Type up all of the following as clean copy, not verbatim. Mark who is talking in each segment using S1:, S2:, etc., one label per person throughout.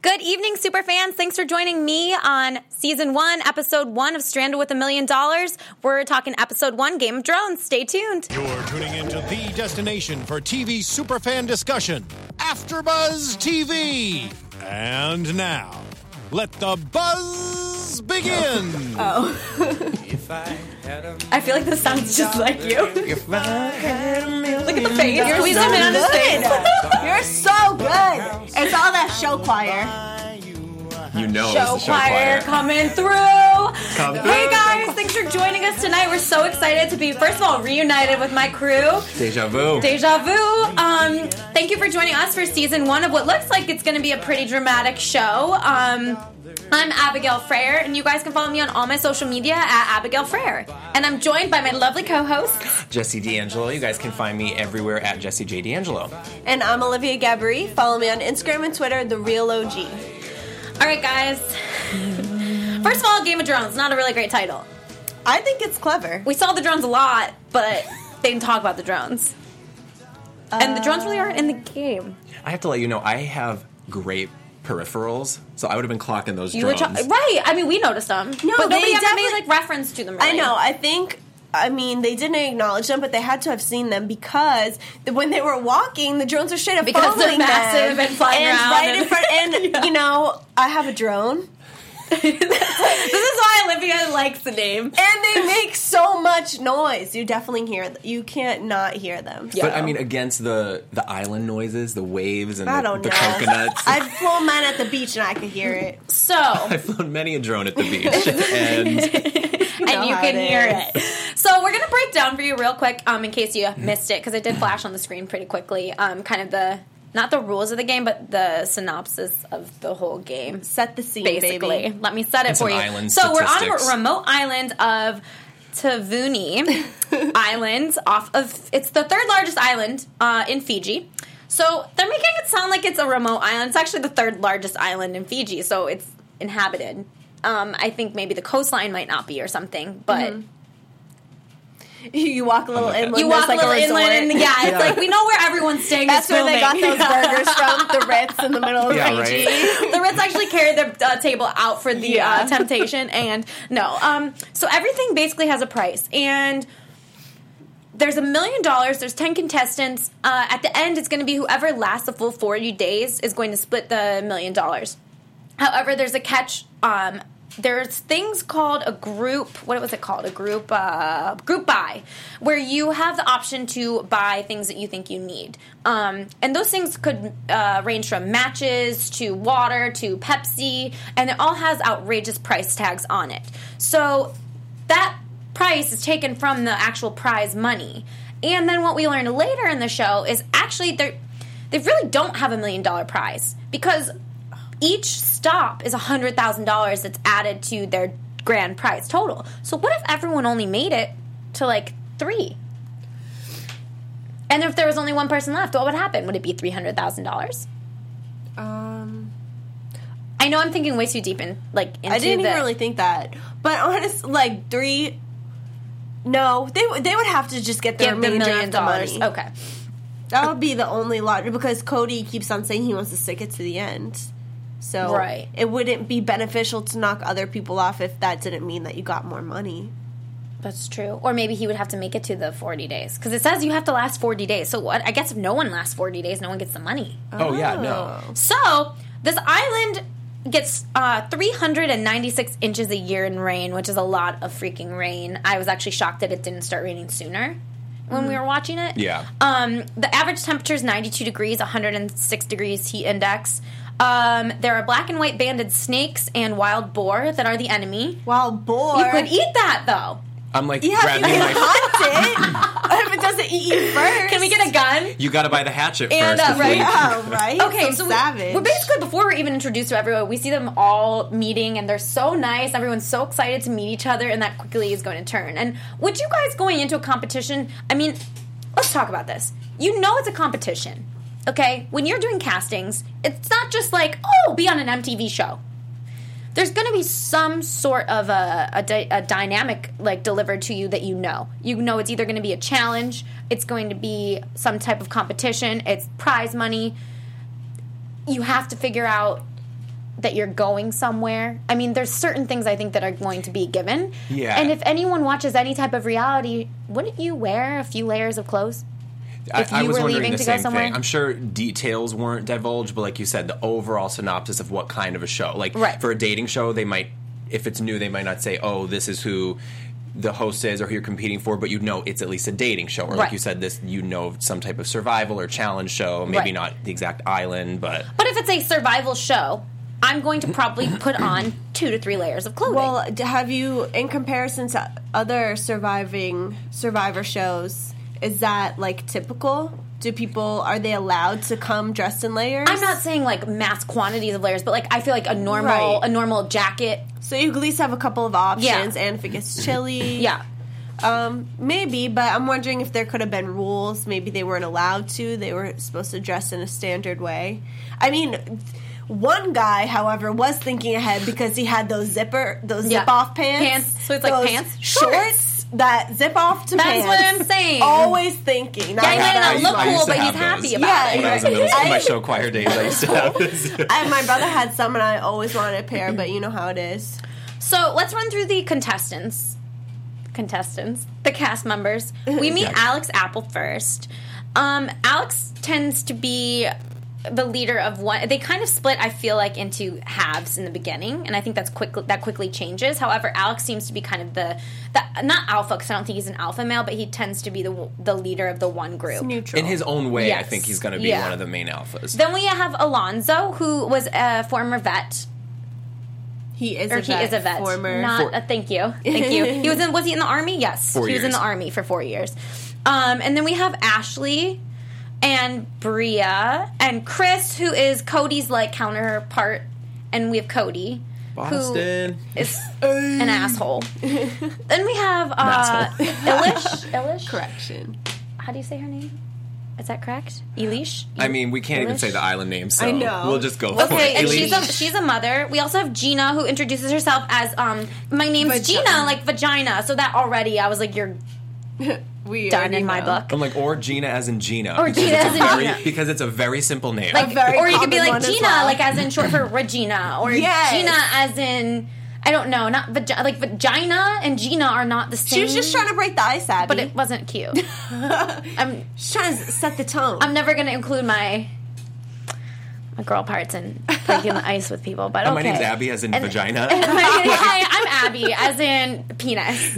S1: Good evening, superfans. Thanks for joining me on Season 1, Episode 1 of Stranded with $1 Million. We're talking Episode 1, Game of Thrones. Stay tuned.
S2: You're tuning into the destination for TV superfan discussion, AfterBuzz TV. And now, let the buzz begin.
S1: Oh. I feel like this sounds just like you. Look at the face. You're squeezing him in on his face.
S3: You're so good. It's all that show choir.
S4: You know
S1: Show
S4: it's the
S1: choir coming through. Hey guys, thanks for joining us tonight. We're so excited to be, first of all, reunited with my crew.
S4: Deja vu.
S1: Thank you for joining us for Season 1 of what looks like it's going to be a pretty dramatic show. I'm Abigail Frere, and you guys can follow me on all my social media at Abigail Frere. And I'm joined by my lovely co-host,
S4: Jesse D'Angelo. You guys can find me everywhere at Jesse J. D'Angelo.
S3: And I'm Olivia Gabri. Follow me on Instagram and Twitter, The Real OG.
S1: All right, guys. First of all, Game of Thrones, not a really great title.
S3: I think it's clever.
S1: We saw the drones a lot, but they didn't talk about the drones. And the drones really aren't in the game.
S4: I have to let you know, I have great peripherals, so I would have been clocking those drones.
S1: Right. I mean, we noticed them.
S3: No,
S1: but nobody
S3: they
S1: ever made,
S3: definitely-
S1: reference to them, really.
S3: I know. They didn't acknowledge them, but they had to have seen them because when they were walking, the drones were straight up
S1: Because they're
S3: following
S1: massive
S3: them.
S1: and flying around.
S3: Right in front. And,
S1: Yeah.
S3: I have a drone.
S1: This is why Olivia likes the name.
S3: And they make so much noise. You definitely you can't not hear them.
S1: Yeah.
S4: But, I mean, against the island noises, the waves, and
S3: I don't
S4: the
S3: know.
S4: coconuts.
S3: I've flown mine at the beach and I could hear it.
S1: So...
S4: I've flown many a drone at the beach, and
S1: you can hear it. So we're going to break down for you real quick, in case you missed it, because it did flash on the screen pretty quickly, kind of not the rules of the game, but the synopsis of the whole game.
S3: Set the scene,
S1: basically.
S3: baby.
S1: Let me set it
S4: And
S1: for
S4: some
S1: you.
S4: island
S1: So we're on
S4: statistics.
S1: a remote island of Tavuni Island. It's the third largest island in Fiji. So they're making it sound like it's a remote island. It's actually the third largest island in Fiji, so it's inhabited. I think maybe the coastline might not be or something, but...
S3: Mm-hmm. You walk a little inland.
S1: You walk a little inland, and it's
S3: Yeah.
S1: like we know where everyone's staying.
S3: That's
S1: is
S3: where they got
S1: filming.
S3: those burgers from, the Ritz in the middle of
S4: Yeah,
S3: Fiji.
S4: right.
S1: The Ritz actually carried their table out for the
S3: Yeah.
S1: temptation, and no. So everything basically has a price, and there's $1 million. There's 10 contestants. At the end, it's going to be whoever lasts the full 40 days is going to split the $1 million. However, there's a catch. There's things called a group. What was it called? A group buy, where you have the option to buy things that you think you need. And those things could range from matches to water to Pepsi, and it all has outrageous price tags on it. So that price is taken from the actual prize money. And then what we learned later in the show is actually they really don't have $1 million prize, because each stop is $100,000 that's added to their grand prize total. So what if everyone only made it to 3? And if there was only one person left, what would happen? Would it be $300,000? I know I'm thinking way too deep into
S3: I didn't even really think that. But honestly, 3... No, they would have to just get their
S1: Give the $1 million.
S3: of the money.
S1: Okay.
S3: That would be the only logic, because Cody keeps on saying he wants to stick it to the end. So
S1: Right.
S3: it wouldn't be beneficial to knock other people off if that didn't mean that you got more money.
S1: That's true. Or maybe he would have to make it to the 40 days. Because it says you have to last 40 days. So what? I guess if no one lasts 40 days, no one gets the money.
S4: oh yeah, no.
S1: So this island gets 396 inches a year in rain, which is a lot of freaking rain. I was actually shocked that it didn't start raining sooner when we were watching it.
S4: Yeah.
S1: The average temperature is 92 degrees, 106 degrees heat index. There are black and white banded snakes and wild boar that are the enemy.
S3: Wild boar.
S1: You could eat that, though.
S4: I'm like
S3: Yeah,
S4: grabbing
S3: you
S4: my.
S3: can hunt it. If it doesn't eat you first.
S1: Can we get a gun?
S4: You got to buy the hatchet
S1: And,
S4: first. before
S1: right?
S4: you-
S3: Yeah, right?
S1: Okay,
S3: so
S1: so
S3: savage.
S1: we're basically, before we're even introduced to everyone, we see them all meeting, and they're so nice. Everyone's so excited to meet each other, and that quickly is going to turn. And would you guys going into a competition, I mean, let's talk about this. You know it's a competition, okay? When you're doing castings, it's not just like, oh, be on an MTV show. There's going to be some sort of a dynamic delivered to you that you know. You know it's either going to be a challenge, it's going to be some type of competition, it's prize money. You have to figure out that you're going somewhere. I mean, there's certain things I think that are going to be given.
S4: Yeah.
S1: And if anyone watches any type of reality, wouldn't you wear a few layers of clothes? If
S4: I
S1: you
S4: was
S1: were
S4: wondering
S1: leaving
S4: the
S1: to go
S4: same
S1: somewhere?
S4: thing. I'm sure details weren't divulged, but like you said, the overall synopsis of what kind of a show. Like,
S1: Right.
S4: for a dating show, they might, if it's new, they might not say, oh, this is who the host is or who you're competing for, but you know it's at least a dating show. Or like
S1: Right.
S4: you said, this, you know, some type of survival or challenge show. Maybe
S1: Right.
S4: not the exact island, but...
S1: But if it's a survival show, I'm going to probably put on 2 to 3 layers of clothing.
S3: Well, have you, in comparison to other survivor shows, is that like typical? Are they allowed to come dressed in layers?
S1: I'm not saying like mass quantities of layers, but like I feel like a normal jacket.
S3: So you at least have a couple of options,
S1: Yeah.
S3: and if it gets chilly,
S1: Yeah.
S3: Maybe. But I'm wondering if there could have been rules. Maybe they weren't allowed to. They were supposed to dress in a standard way. I mean, one guy, however, was thinking ahead because he had those zip-off pants.
S1: So it's like
S3: those
S1: pants?
S3: shorts that zip off to
S1: That's
S3: pants.
S1: what I'm saying.
S3: Always thinking.
S1: Yeah, he might not
S4: I
S1: look
S4: used
S1: cool,
S4: to
S1: but he's
S4: have
S1: happy
S4: those.
S1: about
S3: Yeah,
S1: it.
S4: When I was in middle school, my
S3: I-
S4: show choir days, I used to have this.
S3: My brother had some, and I always wanted a pair, but you know how it is.
S1: So let's run through the contestants, the cast members. We meet
S4: Yeah.
S1: Alex Apple first. Alex tends to be the leader of one. They kind of split, I feel like, into halves in the beginning, and I think that quickly changes. However, Alex seems to be kind of the not alpha, because I don't think he's an alpha male, but he tends to be the leader of the one group.
S3: Neutral.
S4: In his own way, I
S1: Yes.
S4: think he's going to be
S1: Yeah.
S4: one of the main alphas.
S1: Then we have Alonzo, who was a former vet.
S3: He is
S1: He is a vet.
S3: Former.
S1: Not thank you. Was he in the army? Yes.
S4: 4
S1: He was in
S4: years.
S1: the army for 4 years. And then we have Ashley and Bria and Chris, who is Cody's like counterpart, and we have Cody,
S4: Boston.
S1: who is an asshole. Then we have
S4: asshole.
S1: Ilish.
S3: Correction.
S1: How do you say her name? Is that correct? Elish?
S4: I mean, we can't even
S1: Ilish?
S4: say the island name, so
S3: I know.
S4: we'll just go for
S1: Okay,
S4: it.
S1: and
S4: Elise.
S1: she's a mother. We also have Gina, who introduces herself as my name's
S3: Vagina.
S1: Gina, like vagina. So that already, I was like, you're
S3: We
S1: done
S3: already
S1: in my
S3: know.
S1: book.
S4: I'm like, or Gina as in Gina.
S1: Or
S4: because
S1: Gina
S4: it's
S1: as in
S4: very-
S1: Gina.
S4: Because it's a very simple name.
S1: Like,
S3: very
S1: or you could be
S3: common
S1: like
S3: one as
S1: Gina,
S3: well.
S1: like as in short for Regina, or
S3: Yes.
S1: Gina as in I don't know, not like vagina and Gina are not the same.
S3: She was just trying to break the ice, Abby.
S1: but it wasn't cute.
S3: She's trying to set the tone.
S1: I'm never gonna include my girl parts in breaking the ice with people. But okay.
S4: My name's Abby as in vagina.
S1: Hi, I'm Abby as in penis.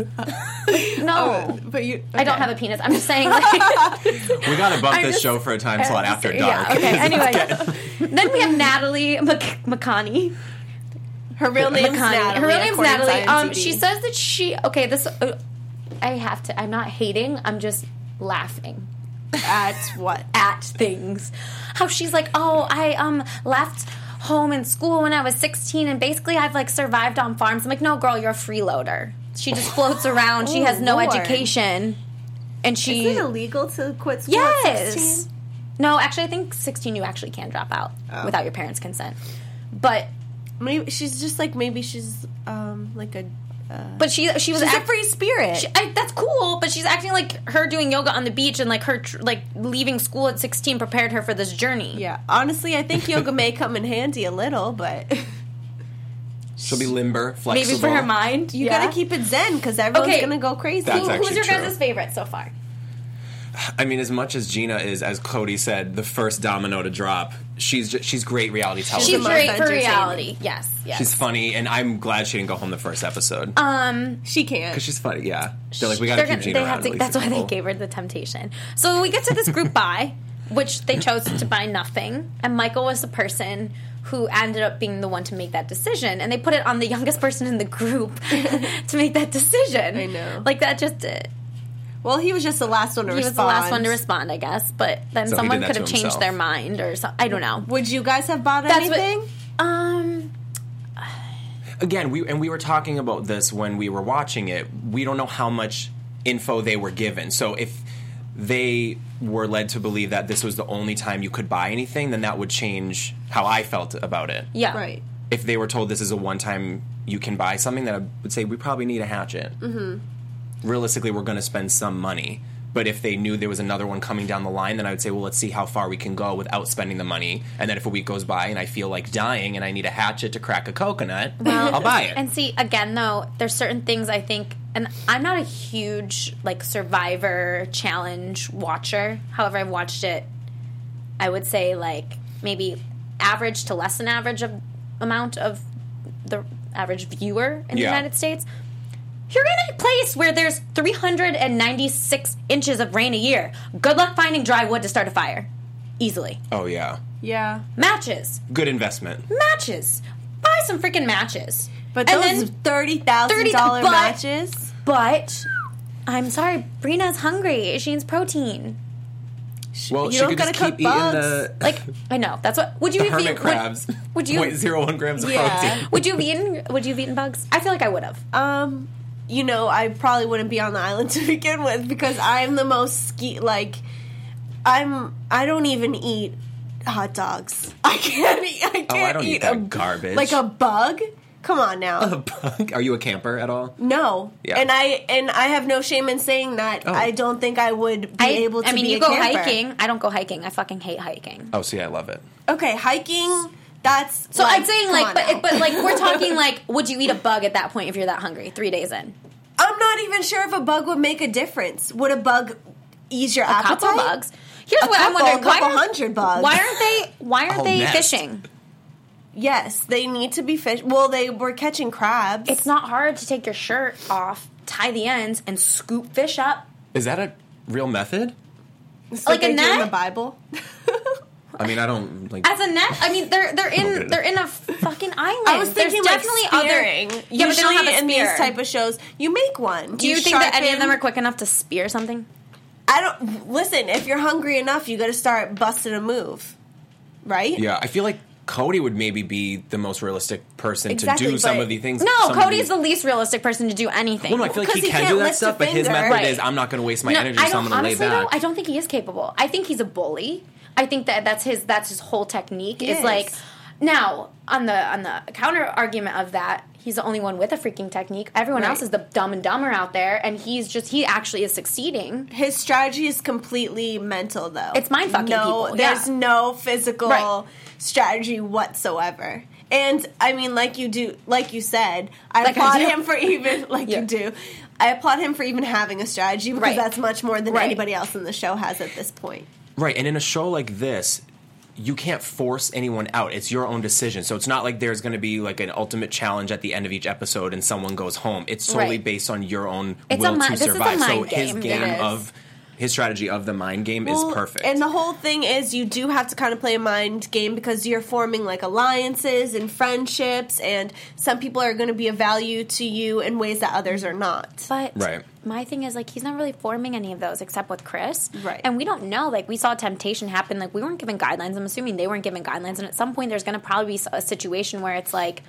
S1: No.
S3: but you.
S1: I don't have a penis. I'm just saying, like,
S4: We gotta bump this
S1: just-
S4: show for a time slot after dark.
S1: Yeah, okay. Anyway, then we have Natalie McConney.
S3: Her real name's Natalie.
S1: Her real name's
S3: according to
S1: Natalie.
S3: IMDb.
S1: She says that she. Okay, this. I have to. I'm not hating. I'm just laughing
S3: At what?
S1: at things. How she's like, oh, I left home and school when I was 16, and basically I've like survived on farms. I'm like, no, girl, you're a freeloader. She just floats around. She
S3: Oh,
S1: has no
S3: Lord.
S1: education, and she.
S3: Is it illegal to quit school at
S1: Yes.
S3: 16?
S1: No, actually, I think 16 you actually can drop out without your parents' consent. But
S3: Maybe she's just like she's like a.
S1: but she was
S3: She's a free spirit.
S1: that's cool, but she's acting like her doing yoga on the beach and like her like leaving school at 16 prepared her for this journey.
S3: yeah, honestly, I think yoga may come in handy a little, but
S4: She'll be limber, flexible.
S1: Maybe for her mind.
S3: you gotta keep it zen because everyone's
S1: Okay.
S3: gonna go crazy.
S4: That's
S1: Who's
S4: actually
S1: your
S4: true.
S1: guys' favorite so far?
S4: I mean, as much as Gina is, as Cody said, the first domino to drop, she's great reality television.
S1: She's
S3: the
S1: great
S3: most
S1: for
S3: entertaining.
S1: reality. Yes, yes.
S4: She's funny, and I'm glad she didn't go home the first episode.
S3: She can't.
S4: Because she's funny, yeah. They're like, we gotta keep Gina around. at least
S1: that's
S4: a
S1: why they
S4: couple.
S1: gave her the temptation. So we get to this group buy, which they chose to buy nothing, and Michael was the person who ended up being the one to make that decision, and they put it on the youngest person in the group to make that decision.
S3: I know.
S1: like that just.
S3: Well, he was just the last one to
S1: He
S3: respond.
S1: was the last one to respond, I guess, but then
S4: So he
S1: someone
S4: did that
S1: could
S4: to
S1: have changed
S4: himself.
S1: their mind or something. I don't know.
S3: Would you guys have bought
S1: That's
S3: anything?
S1: what.
S4: Again, we were talking about this when we were watching it. We don't know how much info they were given. So if they were led to believe that this was the only time you could buy anything, then that would change how I felt about it.
S1: Yeah.
S3: Right.
S4: If they were told this is a one time you can buy something, then I would say we probably need a hatchet. Mm-hmm. Realistically, we're going to spend some money. But if they knew there was another one coming down the line, then I would say, well, let's see how far we can go without spending the money. And then if a week goes by and I feel like dying and I need a hatchet to crack a coconut, I'll buy it.
S1: And see, again, though, there's certain things I think, and I'm not a huge, like, Survivor challenge watcher. However, I've watched it, I would say, like, maybe average to less than average of amount of the average viewer in the United States. You're in a place where there's 396 inches of rain a year. Good luck finding dry wood to start a fire. Easily.
S4: Oh, yeah.
S3: Yeah.
S1: Matches.
S4: Good investment.
S1: Matches. Buy some freaking matches.
S3: But
S1: And
S3: those
S1: then
S3: $30,000 matches.
S1: But I'm sorry, Brina's hungry. She needs protein.
S4: Well,
S3: You
S4: she
S3: don't
S4: could
S3: gotta
S4: just keep
S3: cook
S4: eating
S3: bugs.
S4: the
S1: Like, I know. That's what. Would you
S4: the
S1: have
S4: hermit
S1: eaten
S4: crabs.
S1: Would you?
S4: 0.01 grams of
S3: Yeah.
S4: protein.
S1: Would you have eaten bugs? I feel like I would have.
S3: You know, I probably wouldn't be on the island to begin with because I'm the most I don't even eat hot dogs. I can't
S4: eat that garbage.
S3: Like a bug? Come on now.
S4: A bug? Are you a camper at all?
S3: No.
S4: Yeah.
S3: And I have no shame in saying that.
S4: Oh.
S3: I don't think I would be able to be
S1: you
S3: a
S1: go
S3: camper.
S1: hiking. I don't go hiking. I fucking hate hiking.
S4: Oh, see, I love it.
S3: Okay, hiking, that's
S1: So
S3: like,
S1: I'm saying,
S3: come
S1: like,
S3: on now.
S1: but like, we're talking, like, would you eat a bug at that point if you're that hungry 3 days in?
S3: I'm not even sure if a bug would make a difference. Would a bug ease your appetite?
S1: Couple bugs. Here's what I'm
S3: couple-
S1: wondering:
S3: a couple hundred bugs.
S1: Why aren't
S4: Whole
S1: they
S4: nest.
S1: fishing?
S3: Yes, they need to be fish. Well, they were catching crabs.
S1: It's not hard to take your shirt off, tie the ends, and scoop fish up.
S4: Is that a real method?
S3: It's
S1: like a
S3: they do in
S1: net?
S3: the Bible.
S4: I mean, I don't like.
S1: As a net, I mean, they're
S4: Okay.
S1: in a fucking island.
S3: I was thinking
S1: There's definitely
S3: like spearing.
S1: other. Yeah, but they don't have a
S3: in these
S1: spear.
S3: type of shows, you make one.
S1: Do you think that any of
S3: sharpen-
S1: them are quick enough to spear something?
S3: I don't listen. If you're hungry enough, you got to start busting a move, right?
S4: Yeah, I feel like Cody would maybe be the most realistic person
S3: Exactly,
S4: to do some
S3: but-
S4: of the things.
S1: No,
S4: some of
S1: Cody's
S4: these-
S1: the least realistic person to do anything.
S4: Well, no, I feel like
S3: Because
S4: he
S3: he
S4: can
S3: can't
S4: do that
S3: lift a
S4: stuff, but his
S3: finger.
S4: method
S1: Right.
S4: is, I'm not going to waste my
S1: No,
S4: energy,
S1: I
S4: so I'm
S1: don't.
S4: going to lay
S1: Honestly,
S4: back.
S1: though, I don't think he is capable. I think he's a bully. I think that's his whole technique.
S3: He
S1: Is
S3: is.
S1: like now on the counter argument of that, he's the only one with a freaking technique. Everyone
S3: Right.
S1: else is the dumb and dumber out there, and he actually is succeeding.
S3: His strategy is completely mental, though.
S1: It's mind-fucking
S3: no,
S1: people,
S3: There's
S1: yeah.
S3: no physical
S1: Right.
S3: strategy whatsoever. And I mean, like you said, I
S1: Like I
S3: applaud
S1: do.
S3: him for even
S1: Yeah.
S3: you do. I applaud him for even having a strategy because
S1: Right.
S3: that's much more than
S1: Right.
S3: anybody else in the show has at this point.
S4: Right, and in a show like this, you can't force anyone out. It's your own decision. So it's not like there's going to be like an ultimate challenge at the end of each episode and someone goes home. It's solely
S1: Right.
S4: based on your own
S1: It's
S4: will
S1: a mi-
S4: to
S1: this is a
S4: survive. So
S1: mind
S4: his
S1: game.
S4: game
S1: It is.
S4: of his strategy of the mind game
S3: Well,
S4: is perfect.
S3: And the whole thing is you do have to kind of play a mind game because you're forming like alliances and friendships, and some people are going to be of value to you in ways that others are not.
S1: But
S4: Right.
S1: my thing is, like, he's not really forming any of those except with Chris.
S3: Right.
S1: And we don't know. Like, we saw temptation happen. Like, we weren't given guidelines. I'm assuming they weren't given guidelines. And at some point, there's going to probably be a situation where it's like,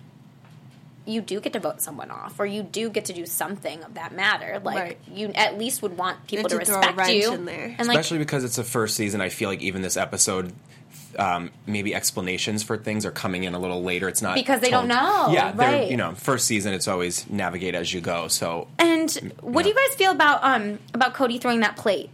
S1: you do get to vote someone off, or you do get to do something of that matter. Like,
S3: Right.
S1: you at least would want people to
S3: to throw a
S1: respect
S3: wrench
S1: you.
S3: in there.
S1: And, like,
S4: Especially because it's a first season, I feel like even this episode, maybe explanations for things are coming in a little later. It's not
S1: Because they don't know,
S4: Yeah, they're
S1: right.
S4: first season. It's always navigate as you go. So
S1: And what do you guys feel about Cody throwing that plate?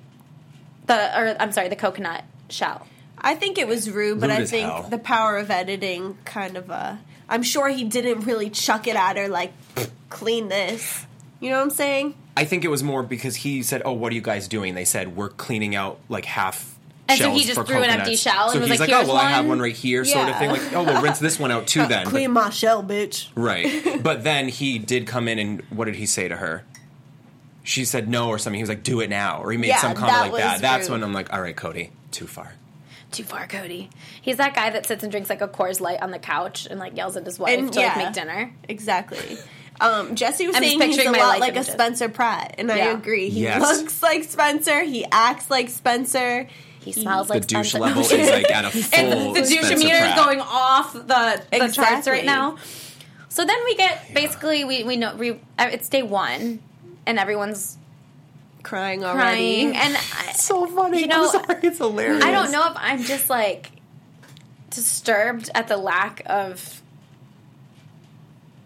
S1: The coconut shell.
S3: I think it was rude, but
S4: Rude
S3: I
S4: as
S3: think
S4: hell.
S3: the power of editing kind of I'm sure he didn't really chuck it at her like, clean this. You know what I'm saying?
S4: I think it was more because he said, "Oh, what are you guys doing?" They said, "We're cleaning out like half."
S1: And so
S4: shells
S1: he just
S4: for
S1: threw an empty
S4: coconuts."
S1: shell
S4: So
S1: and was
S4: he's
S1: like,
S4: "Oh,
S1: "Here's
S4: well, I have
S1: one."
S4: one right here," sort of
S3: Yeah.
S4: thing. Like, "Oh, we'll rinse this one out too." Then,
S3: Clean my shell, bitch.
S4: right? But then he did come in, and what did he say to her? She said no or something. He was like, "Do it now," or he made
S3: Yeah,
S4: some comment
S3: that
S4: like
S3: was
S4: that. That's
S3: rude.
S4: when I'm like, "All right, Cody, too far."
S1: Too far, Cody. He's that guy that sits and drinks like a Coors Light on the couch and like yells at his wife to like make dinner.
S3: Exactly. Jesse was
S1: I'm just
S3: saying he's
S1: picturing
S3: a
S1: my
S3: lot
S1: life
S3: like a
S1: images.
S3: Spencer Pratt, and I
S1: Yeah.
S3: agree. He
S4: Yes.
S3: looks like Spencer. He acts like Spencer.
S1: He smells
S4: The
S1: like
S4: douche
S1: Spencer.
S4: level is like at a full.
S1: and the douche
S4: Spencer
S1: meter is
S4: Pratt.
S1: going off the charts
S3: Exactly.
S1: right now. So then we get basically we know it's day one and everyone's
S3: Crying already.
S1: crying and
S4: So funny.
S1: You know,
S4: I'm sorry, it's hilarious.
S1: I don't know if I'm just like disturbed at the lack of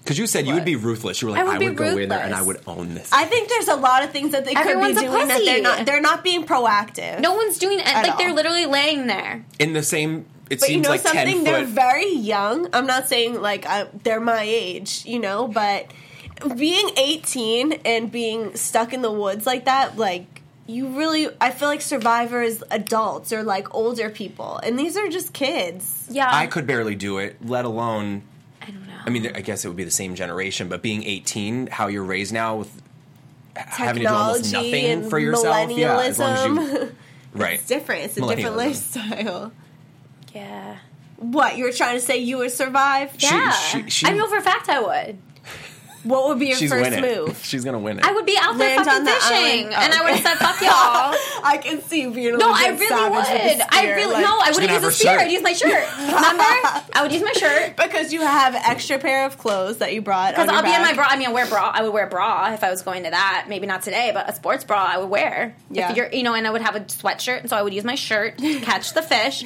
S4: Because you said you would be ruthless. You were like,
S1: I
S4: I
S1: would
S4: would
S1: be
S4: go in there and
S1: ruthless.
S4: I would own this.
S3: I think there's a lot of things that they
S1: Everyone's
S3: could
S1: a
S3: be doing that
S1: pussy.
S3: they're not being proactive.
S1: No one's doing it. Like,
S3: all.
S1: they're literally laying there.
S4: In the same, it
S3: But you
S4: seems
S3: know
S4: like 10
S3: something? They're
S4: foot.
S3: very young. I'm not saying like they're my age, but being 18 and being stuck in the woods like that, like I feel like Survivor is adults or like older people, and these are just kids.
S1: Yeah.
S4: I could barely do it, let alone.
S1: I don't know.
S4: I mean, I guess it would be the same generation, but being 18, how you're raised now with having to do almost
S3: Technology
S4: nothing
S3: and
S4: for yourself, yeah, as long as you,
S3: millennialism.
S4: right?
S3: It's different. It's a different
S4: Millennialism.
S3: lifestyle.
S1: Yeah.
S3: What, you were trying to say you would survive?
S1: Yeah.
S4: she-
S1: I know for a fact I would.
S3: What would be your
S4: She's
S3: first
S4: winning.
S3: move?
S4: She's gonna win it.
S1: I would be out there
S3: Land
S1: fucking
S3: on the
S1: fishing.
S3: island.
S1: And I would have
S3: Okay.
S1: said, fuck y'all.
S3: I can see you being a
S1: No,
S3: little
S1: I
S3: bit
S1: really
S3: savage
S1: would.
S3: with the spear, like-
S1: I
S4: She's
S1: wouldn't
S4: gonna
S1: use a
S4: have
S1: spear.
S4: her
S1: I'd use my shirt. Remember? I would use my shirt.
S3: Because you have an extra pair of clothes that you brought.
S1: Because
S3: on
S1: I'll
S3: your
S1: be in my
S3: back.
S1: bra. I mean, I would wear a bra if I was going to that. Maybe not today, but a sports bra I would wear.
S3: Yeah.
S1: If you're, and I would have a sweatshirt, and so I would use my shirt to catch the fish.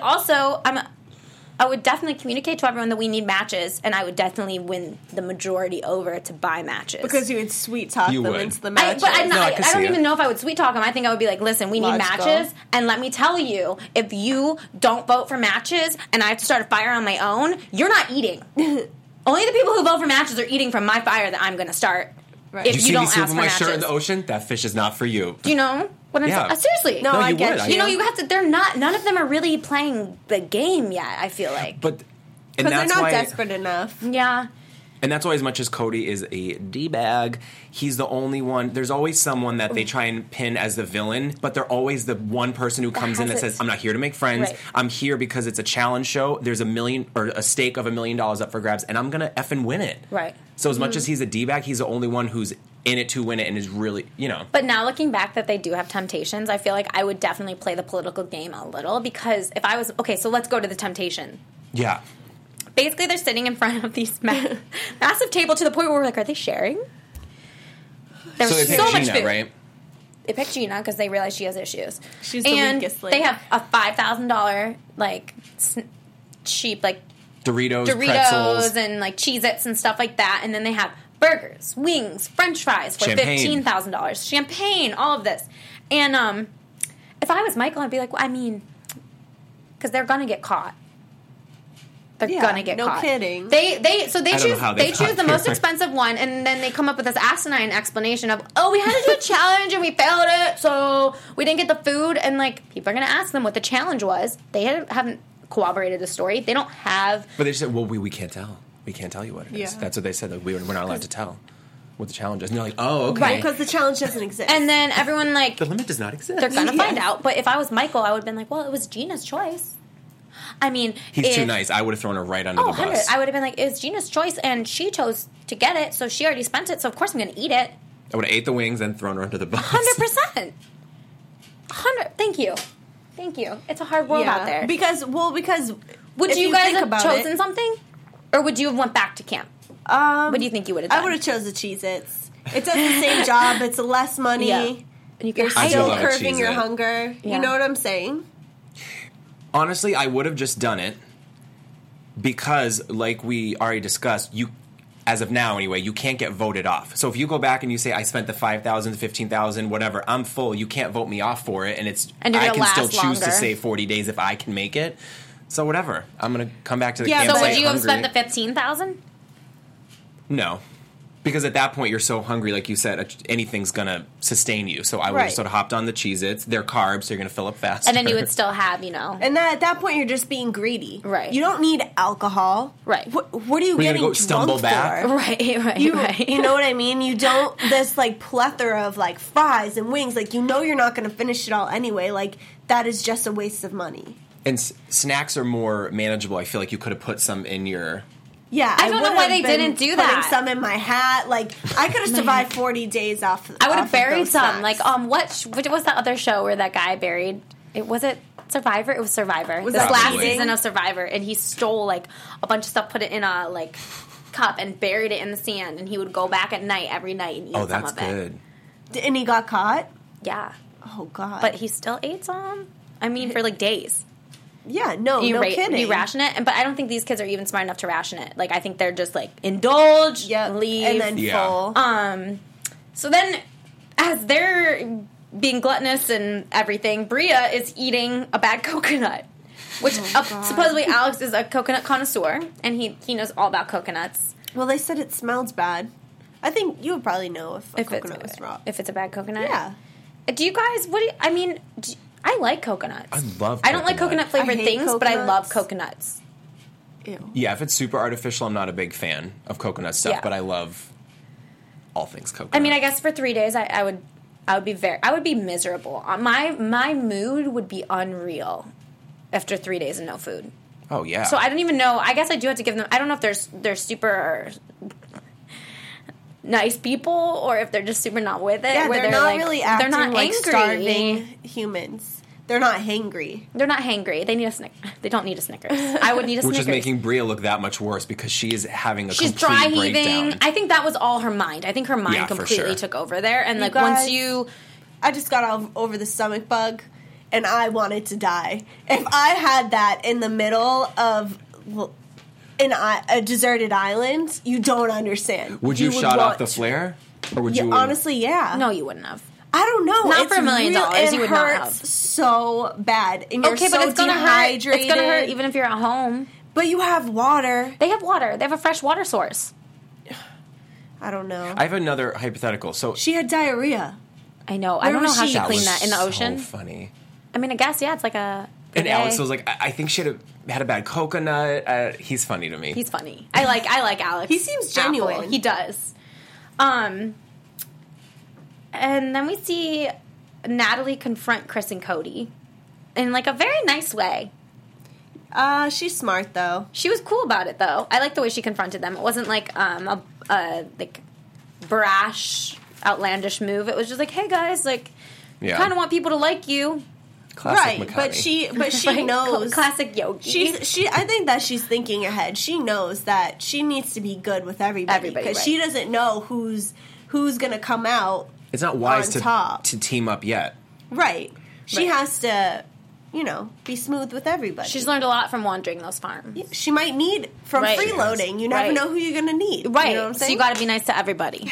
S1: I would definitely communicate to everyone that we need matches, and I would definitely win the majority over to buy matches.
S3: Because you would sweet talk
S4: You
S3: them
S4: would.
S3: into the
S1: I
S3: matches.
S1: I
S4: can
S1: don't
S4: see
S1: even
S4: it.
S1: know if I would sweet talk them. I think I would be like, listen, we need
S3: Logical.
S1: matches, and let me tell you, if you don't vote for matches and I have to start a fire on my own, you're not eating. Only the people who vote for matches are eating from my fire that I'm going to start.
S3: Right.
S1: If
S4: Did
S1: you
S4: you see me
S1: don't
S4: swim
S1: ask
S4: with
S1: for
S4: my shirt in
S1: matches.
S4: the ocean? That fish is not for you.
S1: Do you know what I'm
S4: Yeah.
S1: saying? Seriously.
S3: No,
S4: No,
S3: I
S4: you
S3: get
S4: would.
S3: you.
S1: You know, you have to. They're not. None of them are really playing the game yet. I feel like.
S4: But and
S3: Because they're
S4: that's
S3: not
S4: why,
S3: desperate enough.
S1: Yeah.
S4: and that's why, as much as Cody is a d-bag, he's the only one. There's always someone that they try and pin as the villain, but they're always the one person who comes in that
S1: has
S4: says,
S1: it.
S4: "I'm not here to make friends.
S1: Right.
S4: I'm here because it's a challenge show. There's a stake of $1 million up for grabs, and I'm gonna effing win it."
S1: Right.
S4: So as much as he's a d-bag, he's the only one who's in it to win it, and is really,
S1: But now looking back that they do have temptations, I feel like I would definitely play the political game a little because if I was okay, so let's go to the temptation.
S4: yeah.
S1: Basically, they're sitting in front of these massive table to the point where we're like, are they sharing? There's
S4: So they picked
S1: so much
S4: Gina,
S1: food.
S4: right?
S1: They picked Gina because they realize she has issues.
S3: She's the
S1: and
S3: weakest link.
S1: they have a $5,000 like cheap like
S4: Doritos,
S1: Doritos
S4: pretzels.
S1: and like Cheez-Its and stuff like that, and then they have burgers, wings, French fries for
S4: Champagne.
S1: $15,000, champagne, all of this. And if I was Michael, I'd be like, well, I mean, because they're gonna get caught. They're
S3: Yeah,
S1: gonna get
S3: no
S1: caught.
S3: kidding.
S1: They
S4: don't know how they
S1: choose
S4: got
S1: the most
S4: there.
S1: expensive one, and then they come up with this asinine explanation of, oh, we had to do a challenge and we failed it, so we didn't get the food. And like, people are gonna ask them what the challenge was. They haven't corroborated the story. They don't have.
S4: But they just said, well, we can't tell. We can't tell you what it is.
S3: Yeah.
S4: That's what they said. Like, we're not allowed to tell what the challenge is. And they're like, oh, okay.
S1: Right.
S3: Because the challenge doesn't exist.
S1: And then everyone like
S4: The limit does not exist.
S1: they're gonna
S3: Yes.
S1: find out. But if I was Michael, I would have been like, well, it was Gina's choice. I mean,
S4: He's too nice. I would have thrown her right under
S1: Oh,
S4: the
S1: 100.
S4: bus.
S1: I would have been like, it's Gina's choice, and she chose to get it, so she already spent it, so of course I'm going to eat it.
S4: I would have ate the wings and thrown her under the bus.
S1: 100%. 100. Thank you. Thank you. It's a hard world out there.
S3: Because
S1: Would
S3: if
S1: you guys
S3: think
S1: have
S3: about
S1: chosen
S3: it,
S1: something? Or would you have went back to camp? What do you think you would have
S3: I
S1: done?
S3: would have chose the Cheez-Its. It does the same job. It's less money.
S1: Yeah. And you
S3: You're
S1: could
S4: I do
S3: still
S4: love a
S3: curbing your
S4: Cheez-It.
S3: hunger.
S1: Yeah.
S3: You know what I'm saying?
S4: Honestly, I would have just done it because, like we already discussed, as of now anyway, you can't get voted off. So if you go back and you say, I spent the $5,000, the $15,000, whatever, I'm full, you can't vote me off for it,
S1: And you're
S4: I
S1: gonna
S4: can still
S1: last
S4: choose to
S1: longer.
S4: say 40 days if I can make it. So whatever. I'm going to come back to the
S3: Yeah,
S4: campsite
S1: So would you have
S4: hungry.
S1: spent the $15,000?
S4: No. Because at that point, you're so hungry, like you said, anything's going to sustain you. So I would have
S3: Right.
S4: sort of hopped on the Cheez-Its. They're carbs, so you're going to fill up faster.
S1: And then you would still have,
S3: And at that point, you're just being greedy.
S1: Right.
S3: You don't need alcohol.
S1: Right.
S3: What are you
S4: We're gonna
S3: getting
S4: go stumble
S3: drunk
S4: back?
S3: for?
S1: Right.
S3: You know what I mean? You don't, this like plethora of like fries and wings, like you know you're not going to finish it all anyway. Like that is just a waste of money.
S4: And snacks are more manageable. I feel like you could have put some in your...
S3: Yeah,
S1: I don't know
S3: would
S1: why
S3: have
S1: they
S3: been
S1: didn't do
S3: putting
S1: that.
S3: some in my hat. Like I could have survived 40 days off.
S1: I would
S3: off
S1: have
S3: of
S1: buried
S3: those
S1: some.
S3: snacks.
S1: Like, what was that other show where that guy buried? Was it Survivor? It was Survivor.
S3: Was
S1: This
S3: that
S1: last
S3: eating?
S1: season of Survivor, and he stole like a bunch of stuff, put it in a like cup, and buried it in the sand. And he would go back at night every night and eat
S4: Oh,
S1: some
S4: that's
S1: of it.
S4: good.
S3: And he got caught.
S1: Yeah,
S3: Oh God!
S1: but he still ate some. I mean, for like days.
S3: Yeah, no kidding.
S1: You ration it, but I don't think these kids are even smart enough to ration it. Like, I think they're just like indulge, leave,
S3: and then full.
S1: So then, as they're being gluttonous and everything, Bria is eating a bad coconut, which supposedly Alex is a coconut connoisseur, and he knows all about coconuts.
S3: Well, they said it smells bad. I think you would probably know if a coconut was raw.
S1: If it's a bad coconut?
S3: Yeah.
S1: Do you guys, I like coconuts.
S4: I love
S1: I don't like
S4: coconut.
S1: coconut-flavored
S3: I hate
S1: things, but I
S3: coconuts.
S1: love coconuts.
S3: Ew.
S4: Yeah, if it's super artificial, I'm not a big fan of coconut stuff,
S1: Yeah.
S4: but I love all things coconut.
S1: I mean, I guess for 3 days, I would be miserable. My mood would be unreal after 3 days of no food.
S4: Oh, yeah.
S1: So I don't even know. I guess I do have to give them. I don't know if they're super nice people or if they're just super not with it.
S3: Yeah,
S1: where
S3: they're not
S1: like,
S3: really
S1: they're
S3: acting
S1: not
S3: like
S1: angry.
S3: starving humans. They're not hangry.
S1: They're not hangry. They need a Snickers. They don't need a Snickers. I would need a
S4: Which
S1: Snickers.
S4: is making Bria look that much worse because she is having a
S1: She's
S4: complete
S1: dry heaving.
S4: breakdown.
S1: I think that was all her mind. I think her mind
S4: Yeah, for
S1: completely
S4: sure.
S1: took over there. And like
S3: guys-
S1: once you,
S3: I just got over the stomach bug, and I wanted to die. If I had that in the middle of a deserted island, you don't understand.
S4: Would you shot
S3: want
S4: off the flare? Or would
S3: Yeah,
S4: you
S3: honestly, yeah.
S1: no, you wouldn't have.
S3: I don't know.
S1: Not
S3: It's
S1: for $1 million,
S3: real-
S1: you would not have.
S3: It hurts so bad, and you're
S1: Okay,
S3: so
S1: but it's gonna hurt.
S3: dehydrated.
S1: It's gonna hurt even if you're at home.
S3: But you have water.
S1: They have water. They have a fresh water source.
S3: I don't know.
S4: I have another hypothetical. So
S3: She had diarrhea.
S1: I know. I
S3: Where
S1: don't know
S3: was
S1: how
S3: she?
S1: she
S3: That
S1: cleaned
S4: was
S1: that in the
S4: so
S1: ocean.
S4: funny.
S1: I mean, I guess yeah. It's like a.
S4: And
S1: bidet.
S4: Alex was like, I think she had a bad coconut. He's funny to me.
S1: He's funny. I like Alex.
S3: He seems genuine.
S1: Apple. He does. And then we see Natalie confront Chris and Cody in like a very nice way.
S3: She's smart though.
S1: She was cool about it though. I like the way she confronted them. It wasn't like a like brash, outlandish move. It was just like, hey guys, like,
S4: Yeah.
S1: kind of want people to like you.
S4: Classic
S3: Right,
S4: McConaughey.
S3: but she
S1: Right?
S3: knows.
S1: Classic Yogi.
S3: I think that she's thinking ahead. She knows that she needs to be good with everybody because
S1: right.
S3: she doesn't know who's going to come out.
S4: It's not wise
S3: on top.
S4: to team up yet.
S3: Right. She
S1: Right.
S3: has to, be smooth with everybody.
S1: She's learned a lot from wandering those farms.
S3: She might need from
S1: Right.
S3: freeloading. You never
S1: Right.
S3: know who you're going to need.
S1: Right.
S3: You know what I'm saying?
S1: So you got to be nice to everybody.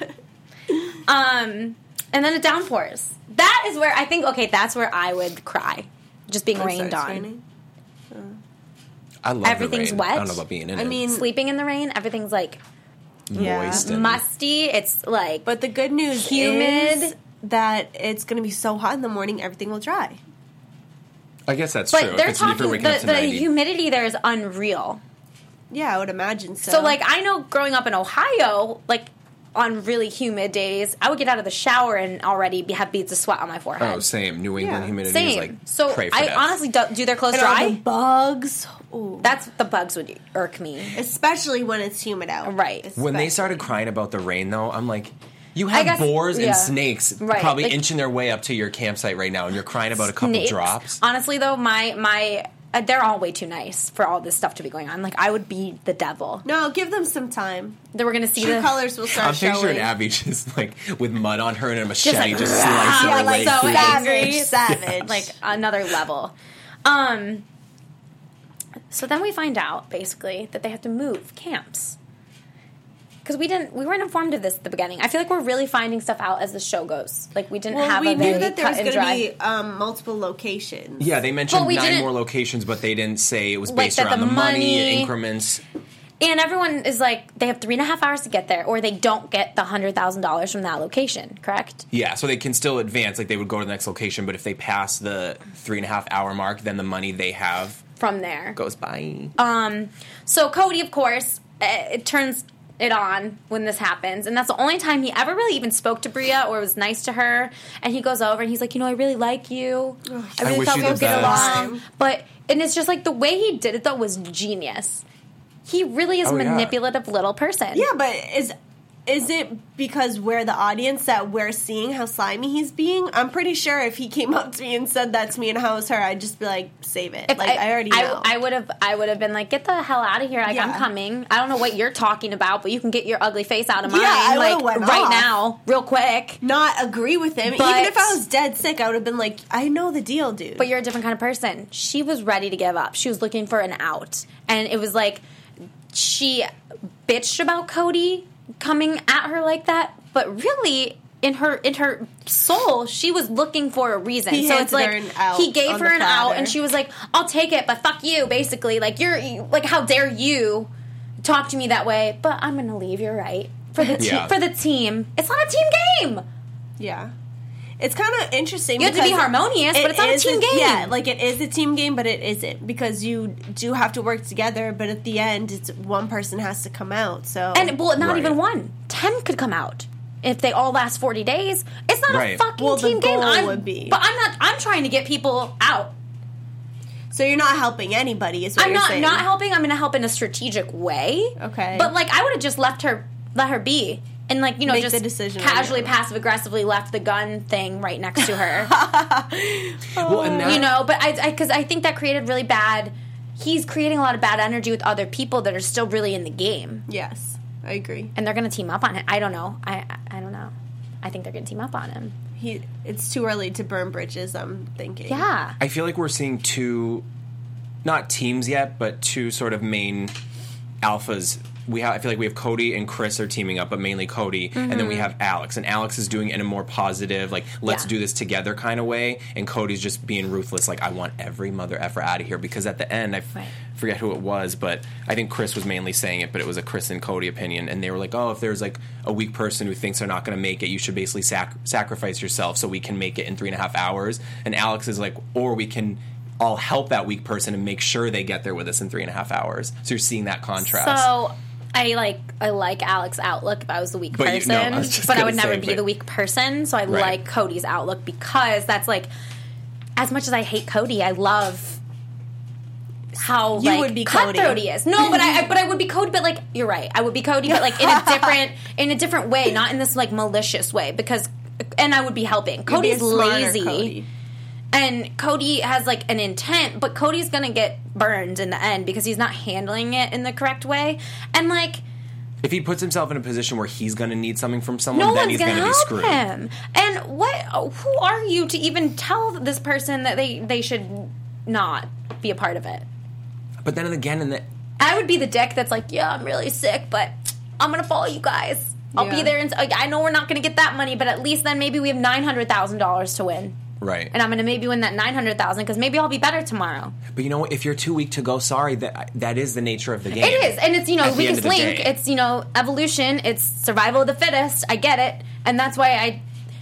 S1: And then it downpours. That is where I think, okay, that's where I would cry. Just being
S3: When it
S1: rained
S3: starts
S1: on.
S3: raining.
S4: I love
S1: Everything's
S4: the rain.
S1: wet.
S4: I don't know about being in it.
S3: I mean,
S1: Sleeping in the rain, everything's like
S4: moist and
S1: musty. It's like,
S3: but the good news
S1: humid.
S3: is that it's going to be so hot in the morning, everything will dry.
S4: I guess that's true.
S1: but they're
S4: if you're
S1: talking,
S4: waking up to
S1: the
S4: 90.
S1: humidity there is unreal.
S3: Yeah, I would imagine so.
S1: So, like, I know growing up in Ohio, like, on really humid days, I would get out of the shower and already have beads of sweat on my forehead.
S4: Oh, same. New England
S3: Yeah.
S4: humidity
S1: Same.
S4: is like
S1: So
S4: pray for
S1: I
S4: death.
S1: honestly do their clothes
S3: and all the
S1: dry.
S3: bugs. Ooh.
S1: That's the bugs would irk me.
S3: Especially when it's humid out.
S1: Right.
S4: When they
S3: Especially.
S4: started crying about the rain, though, I'm like, you
S1: I
S4: have
S1: guess-
S4: boars
S1: yeah.
S4: and snakes
S1: Right,
S4: probably
S1: like-
S4: inching their way up to your campsite right now, and you're crying about a couple
S1: Snakes.
S4: drops.
S1: Honestly, though, my they're all way too nice for all this stuff to be going on. Like, I would be the devil.
S3: No, give them some time.
S1: Then we're gonna see
S3: True
S1: the
S3: colors will start
S4: I'm
S3: showing.
S4: picturing Abby just like with mud on her and a machete
S1: like,
S4: just
S1: "Rah!"
S4: slicing
S1: Yeah,
S4: her
S1: like
S4: way
S1: so
S4: through.
S1: angry.
S3: Savage.
S1: like another level. So then we find out basically that they have to move camps because we weren't informed of this at the beginning. I feel like we're really finding stuff out as the show goes. Like we didn't
S3: Well,
S1: have
S3: we
S1: a very
S3: knew that there was
S1: cut and
S3: going to
S1: dry.
S3: be multiple locations.
S4: Yeah, they mentioned
S1: But we
S4: 9
S1: didn't-
S4: more locations, but they didn't say it was
S1: Like
S4: based
S1: that
S4: around
S1: the
S4: the money
S1: money-
S4: increments.
S1: And everyone is like, they have 3.5 hours to get there, or they don't get the $100,000 from that location. Correct?
S4: Yeah, so they can still advance. Like they would go to the next location, but if they pass the 3.5 hour mark, then the money they have
S1: From there.
S4: goes by.
S1: So Cody, of course, it turns it on when this happens, and that's the only time he ever really even spoke to Bria or was nice to her. And he goes over and he's like, I really like you. I really
S4: wish
S1: thought
S4: you
S1: we
S4: the
S1: would get
S4: best."
S1: along. And it's just like the way he did it though was genius. He really is a
S4: Oh, yeah.
S1: manipulative little person.
S3: Yeah, but is it because we're the audience that we're seeing how slimy he's being? I'm pretty sure if he came up to me and said that to me and how it was her, I'd just be like, save it.
S1: If
S3: I already know.
S1: I would have been like, get the hell out of here. Like,
S3: Yeah.
S1: I'm coming. I don't know what you're talking about, but you can get your ugly face out of mine.
S3: Yeah, I
S1: like,
S3: would've went
S1: right
S3: off.
S1: now, real quick.
S3: Not agree with him.
S1: But-
S3: Even if I was dead sick, I would have been like, I know the deal, dude.
S1: But you're a different kind of person. She was ready to give up. She was looking for an out. And it was like, she bitched about Cody coming at her like that, but really in her soul she was looking for a reason.
S3: He
S1: so it's
S3: handed
S1: like
S3: her an out
S1: he gave
S3: on
S1: her
S3: the
S1: an out
S3: platter.
S1: and she was like, I'll take it, but fuck you, basically. Like, you're like, how dare you talk to me that way, but I'm gonna leave. You're right. For the
S4: Yeah.
S1: for the team. It's not a team game.
S3: Yeah. It's kind of interesting.
S1: You have to be
S3: because
S1: harmonious, but it's not a
S3: is
S1: team game.
S3: Yeah, like it is a team game, but it isn't because you do have to work together. But at the end, it's one person has to come out. So
S1: And well, not
S4: Right.
S1: even one. 10 could come out if they all last 40 days. It's not a
S4: Right.
S1: fucking
S3: Well, the
S1: team game.
S3: goal would be.
S1: But I'm trying to get people out.
S3: so you're not helping anybody. Is what
S1: I'm
S3: you're
S1: not
S3: saying.
S1: not helping. I'm going to help in a strategic way.
S3: Okay.
S1: But like, I would have just let her be. And like, you know,
S3: Make
S1: just
S3: the decision on
S1: casually,
S3: your own.
S1: passive aggressively left the gun thing right next to her.
S4: Well, and that,
S1: You know, but because I think that created really bad. He's creating a lot of bad energy with other people that are still really in the game,
S3: Yes, I agree.
S1: and they're going to team up on it. I don't know. I don't know. I think they're going to team up on him.
S3: It's too early to burn bridges. I'm thinking.
S1: Yeah.
S4: I feel like we're seeing two, not teams yet, but two sort of main alphas. I feel like we have Cody and Chris are teaming up, but mainly Cody, and then we have Alex, and Alex is doing it in a more positive, like, let's
S1: Yeah.
S4: do this together kind of way, and Cody's just being ruthless, like, I want every mother effer out of here, because at the end,
S1: Right.
S4: forget who it was, but I think Chris was mainly saying it, but it was a Chris and Cody opinion, and they were like, oh, if there's like a weak person who thinks they're not going to make it, you should basically sacrifice yourself so we can make it in 3.5 hours, and Alex is like, or we can all help that weak person and make sure they get there with us in 3.5 hours. So you're seeing that contrast.
S1: So I like Alex's outlook if I was the weak
S4: But
S1: person,
S4: I was just
S1: but I
S4: gonna
S1: would never
S4: say,
S1: be
S4: but-
S1: the weak person. So I
S4: Right.
S1: like Cody's outlook because that's like, as much as I hate Cody, I love how
S3: You
S1: like,
S3: would be
S1: cutthroat
S3: Cody.
S1: he is. No, but I would be Cody. But like, you're right, I would be Cody, but like in a different way, not in this like malicious way. Because and I would be helping.
S3: You'd be a
S1: Cody's
S3: smarter
S1: lazy.
S3: Cody.
S1: And Cody has like an intent, but Cody's gonna get burned in the end because he's not handling it in the correct way. And like,
S4: if he puts himself in a position where he's going to need something from someone,
S1: no
S4: then
S1: one's
S4: he's
S1: gonna
S4: going to be
S1: help
S4: screwed.
S1: him. And who are you to even tell this person that they should not be a part of it?
S4: But then again,
S1: I would be the dick that's like, yeah, I'm really sick, but I'm gonna follow you guys. I'll be
S3: Yeah.
S1: there, and I know we're not gonna get that money, but at least then maybe we have $900,000 to win.
S4: right?
S1: And I'm gonna maybe win that $900,000 because maybe I'll be better tomorrow.
S4: But you know what? If you're too weak to go, sorry, that is the nature of the game.
S1: It is, and it's, you know,
S4: At the end
S1: weakest
S4: of the
S1: link.
S4: day.
S1: It's, you know, evolution. It's survival of the fittest. I get it, and that's why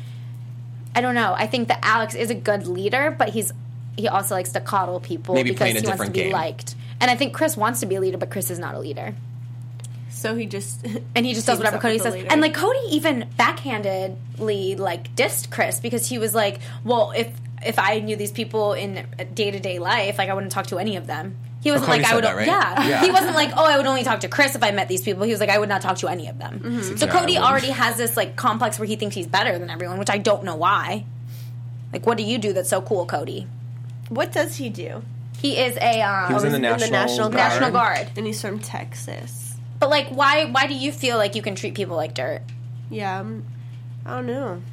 S1: I don't know. I think that Alex is a good leader, but he also likes to coddle people
S4: Maybe
S1: because
S4: playing a
S1: he wants to
S4: different
S1: be
S4: game.
S1: liked. And I think Chris wants to be a leader, but Chris is not a leader,
S3: So he just
S1: and he just does
S3: teams
S1: whatever
S3: up
S1: Cody
S3: with the
S1: says.
S3: leader.
S1: And like Cody even backhandedly like dissed Chris because he was like, "Well, if I knew these people in day-to-day life, like I wouldn't talk to any of them." He wasn't
S4: Cody
S1: like I
S4: said
S1: would,
S4: that, right?
S1: yeah.
S4: Yeah.
S1: He wasn't like, oh, I would only talk to Chris if I met these people. He was like, I would not talk to any of them.
S3: Mm-hmm.
S1: So
S4: Yeah,
S1: Cody
S4: I wouldn't.
S1: already has this like complex where he thinks he's better than everyone, which I don't know why. Like, what do you do that's so cool, Cody?
S3: what does he do?
S1: He is a
S4: He was in the
S3: he's
S4: National Guard.
S1: National Guard.
S3: And he's from Texas.
S1: But like, why do you feel like you can treat people like dirt?
S3: Yeah, I don't know.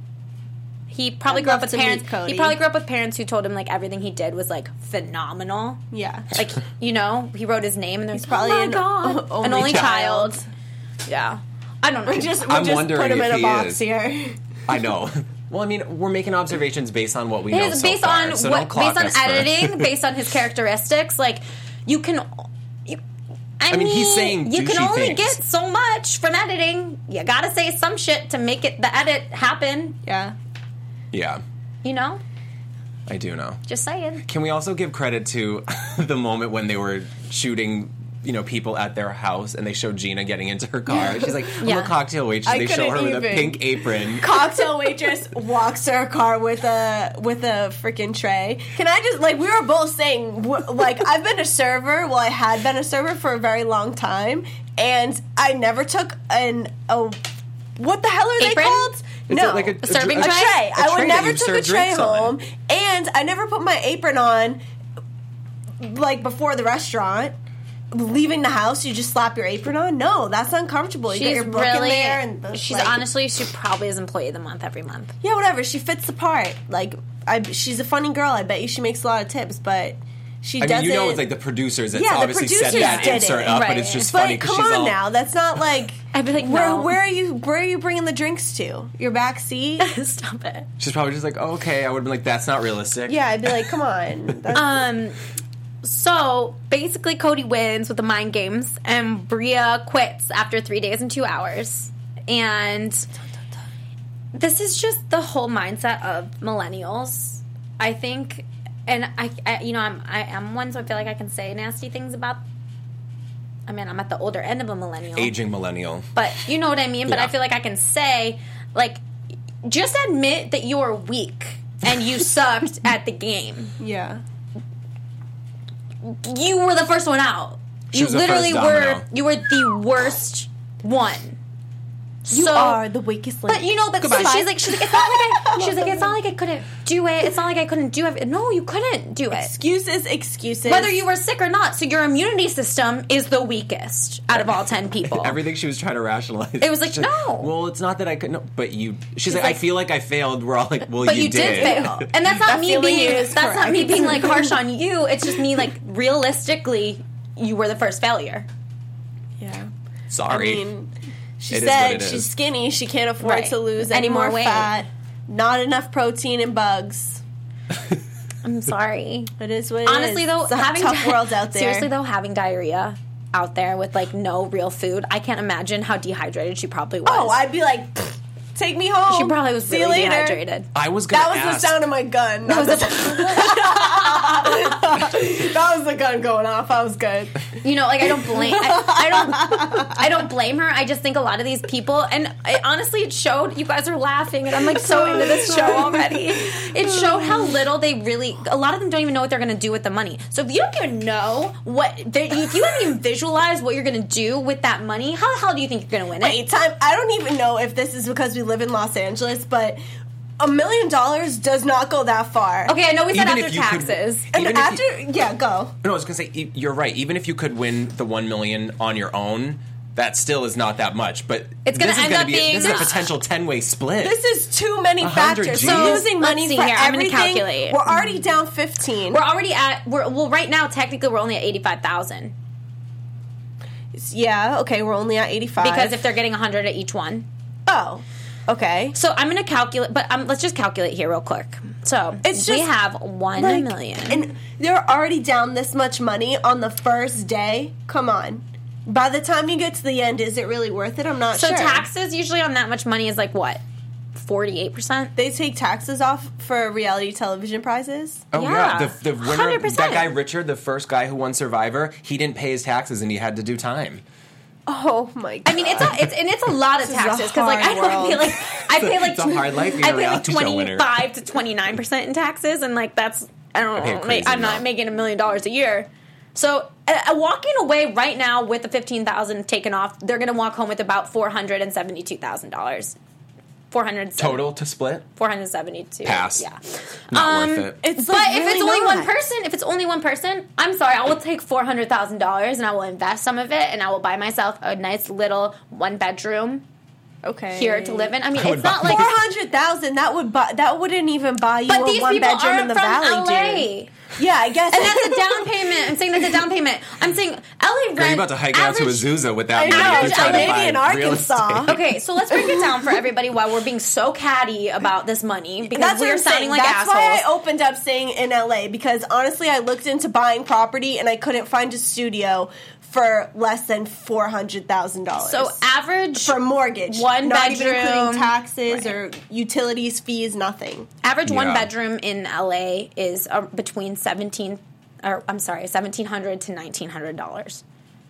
S1: He probably
S3: I'd
S1: grew up
S3: love
S1: with
S3: to meet
S1: parents.
S3: Cody.
S1: He probably grew up with parents who told him like everything he did was like phenomenal.
S3: Yeah,
S1: Like, you know, he wrote his name and there's
S3: probably
S1: oh my
S3: an
S1: god,
S3: only
S1: an only child.
S3: child.
S1: Yeah, I don't know.
S3: we'll just
S4: I'm
S3: put
S4: wondering
S3: him in
S4: if
S3: a
S4: he
S3: box
S4: is.
S3: here.
S4: I know. Well, I mean, we're making observations based on what we know
S1: His,
S4: so
S1: based
S4: far.
S1: on
S4: so
S1: what,
S4: don't clock
S1: based on
S4: us for-
S1: editing, based on his characteristics, like you can. I
S4: mean, he's saying
S1: you can
S4: douchey
S1: only
S4: things.
S1: get so much from editing. You gotta say some shit to make it the edit happen.
S3: Yeah,
S4: Yeah,
S1: You know,
S4: I do know.
S1: just saying.
S4: Can we also give credit to the moment when they were shooting people at their house, and they show Gina getting into her car. She's like, I'm
S1: Yeah.
S4: a cocktail waitress.
S3: I
S4: They show her
S3: couldn't
S4: with a
S3: even.
S4: pink apron.
S3: Cocktail waitress walks to her car with a freaking tray. Can I just we were both saying I've been a server. Well, I had been a server for a very long time, and I never took what the hell are they
S1: Apron?
S3: called?
S4: It's
S3: No,
S4: like a
S1: serving
S3: a
S1: tray?
S3: tray.
S4: A
S3: I would
S4: tray
S3: never
S4: that you
S3: took a
S4: serve
S3: tray
S4: drinks on.
S3: home, and I never put my apron on before the restaurant. Leaving the house, you just slap your apron on? No, that's uncomfortable. You get
S1: She's
S3: your book in
S1: really.
S3: there, and
S1: She's honestly, she probably is employee of the month every month.
S3: yeah, whatever. She fits the part. She's a funny girl. I bet you she makes a lot of tips, but she
S4: I
S3: doesn't.
S4: mean, it's like the producers that
S3: Yeah, the
S4: obviously set
S3: producers
S4: that
S3: did
S4: insert
S3: it.
S4: up, but
S1: Right.
S4: it's just
S3: But
S4: funny because
S3: come
S4: she's
S3: on
S4: all.
S3: now, that's not like.
S1: I'd be like,
S3: where
S1: no.
S3: are you bringing the drinks to? Your back seat?
S1: Stop it.
S4: She's probably just like, oh, okay. I would have been like, that's not realistic.
S3: Yeah, I'd be like, come on. That's,
S1: So basically, Cody wins with the mind games, and Bria quits after 3 days and 2 hours. And this is just the whole mindset of millennials, I think. And I am one, so I feel like I can say nasty things about. I mean, I'm at the older end of a millennial,
S4: Aging millennial.
S1: but you know what I mean. But
S4: Yeah.
S1: I feel like I can say, just admit that you're weak and you sucked at the game.
S3: yeah.
S1: You were the first one out.
S4: She
S1: You
S4: was the
S1: literally
S4: first
S1: were.
S4: domino.
S1: You were the worst one.
S3: You are the weakest link.
S1: But you know, but so she's like, it's not like it's not like I couldn't do it. It's not like I couldn't do it. No, you couldn't do it.
S3: Excuses.
S1: Whether you were sick or not. So your immunity system is the weakest out of all 10 people.
S4: Everything she was trying to rationalize.
S1: It was like,
S4: She's
S1: no.
S4: Well, it's not that I could. No, but you. She's like,
S1: like-
S4: I feel like I failed. We're all like, well,
S1: But you did fail, and that's not
S3: That
S1: me
S3: feeling
S1: being.
S3: is
S1: That's not me
S3: correct.
S1: being like harsh on you. It's just me like realistically, you were the first failure.
S3: Yeah.
S4: Sorry.
S3: I mean, she
S4: It is what
S3: said
S4: it
S3: she's
S4: is.
S3: skinny. She can't afford
S1: Right.
S3: to lose
S1: Any
S3: any
S1: more
S3: more
S1: weight.
S3: fat. Not enough protein and bugs.
S1: I'm sorry.
S3: It is what it
S1: Honestly,
S3: is.
S1: though,
S3: It's a
S1: having
S3: tough world out there.
S1: Seriously, though, having diarrhea out there with like no real food, I can't imagine how dehydrated she probably was.
S3: Oh, I'd be like, "Pfft, take me home.
S1: she probably was
S3: See you
S1: really
S3: later."
S1: dehydrated.
S4: I was gonna
S3: That was
S4: ask.
S3: the sound of my gun. That was the gun going off. I was good.
S1: You know, like I don't blame. I don't blame her. I just think a lot of these people, and honestly, it showed. You guys are laughing, and I'm like so into this show already. It showed how little they really. A lot of them don't even know what they're going to do with the money. So if you don't even know if you haven't even visualized what you're going to do with that money, how the hell do you think you're going to win it?
S3: Wait, time. I don't even know if this is because we live in Los Angeles, but $1 million does not go that far.
S1: Okay, I know we said
S4: Even
S1: after
S4: if you could-
S1: taxes.
S3: And
S4: Even if
S3: after, yeah, go.
S4: No, I was gonna say you're right. Even if you could win the $1 million on your own, that still is not that much. But
S1: It's gonna
S4: this is
S1: end
S4: gonna
S1: up
S4: be
S1: being-
S4: this is a potential 10-way split.
S3: This is too many
S4: 100
S3: factors.
S4: G's?
S3: So losing
S1: Let's
S3: money
S1: see
S3: for
S1: here. I'm gonna
S3: everything.
S1: calculate.
S3: We're already down 15.
S1: We're already at right now. Technically, we're only at 85,000
S3: Yeah, okay, we're only at 85.
S1: because if they're getting 100 at each one.
S3: Oh, okay.
S1: So I'm going to calculate, but let's just calculate here real quick. So
S3: It's
S1: we
S3: just,
S1: have 1
S3: Like,
S1: million.
S3: And they're already down this much money on the first day. Come on. By the time you get to the end, is it really worth it? I'm not
S1: So
S3: sure.
S1: taxes usually on that much money is like what? 48%?
S3: They take taxes off for reality television prizes?
S4: Oh
S1: Yeah.
S4: yeah, the winner,
S1: 100%.
S4: that guy Richard, the first guy who won Survivor, he didn't pay his taxes and he had to do time.
S3: Oh my god.
S1: I mean, it's a lot of
S3: This is a
S1: taxes because like I
S3: hard
S1: pay
S3: world.
S1: like
S4: It's a hard life being
S1: I
S4: a
S1: pay like
S4: reality show winner.
S1: 25 to 29% in taxes, and like that's I don't
S4: pay a
S1: know.
S4: crazy
S1: I'm not
S4: amount.
S1: making $1 million a year. So walking away right now with the $15,000 taken off, they're going to walk home with about $472,000. 400
S4: Total to split?
S1: 472.
S4: Pass.
S1: Yeah.
S4: Not worth it.
S3: It's
S1: But
S3: like
S1: if
S3: really
S1: it's only
S3: not.
S1: one person, I'm sorry, I will take $400,000 and I will invest some of it and I will buy myself a nice little 1-bedroom
S3: Okay.
S1: here to live in. I mean,
S4: I would
S1: it's not
S4: buy-
S1: like
S3: 400,000. That wouldn't even buy you
S1: but
S3: a
S1: these
S3: one
S1: people
S3: bedroom in
S1: aren't
S3: the
S1: from
S3: valley,
S1: LA.
S3: dude. Yeah, I guess.
S1: And that's a down payment. I'm saying that's a down payment. I'm saying LA rent.
S4: Girl, you're about to hike out to
S1: average-
S4: Azusa with that
S3: I know,
S4: money. You're
S1: it's
S4: trying to
S1: maybe
S4: buy
S3: in
S4: real
S3: Arkansas.
S4: estate.
S1: Okay, so let's break it down for everybody while we're being so catty about this money because
S3: That's what
S1: we're
S3: I'm
S1: sounding
S3: saying.
S1: like
S3: That's
S1: assholes.
S3: why I opened up saying in LA because honestly, I looked into buying property and I couldn't find a studio for less than $400,000.
S1: So average
S3: for a mortgage,
S1: one
S3: not even
S1: bedroom,
S3: including taxes
S1: right.
S3: or utilities, fees, nothing.
S1: average one
S4: Yeah.
S1: bedroom in LA is between $1,700 to $1,900.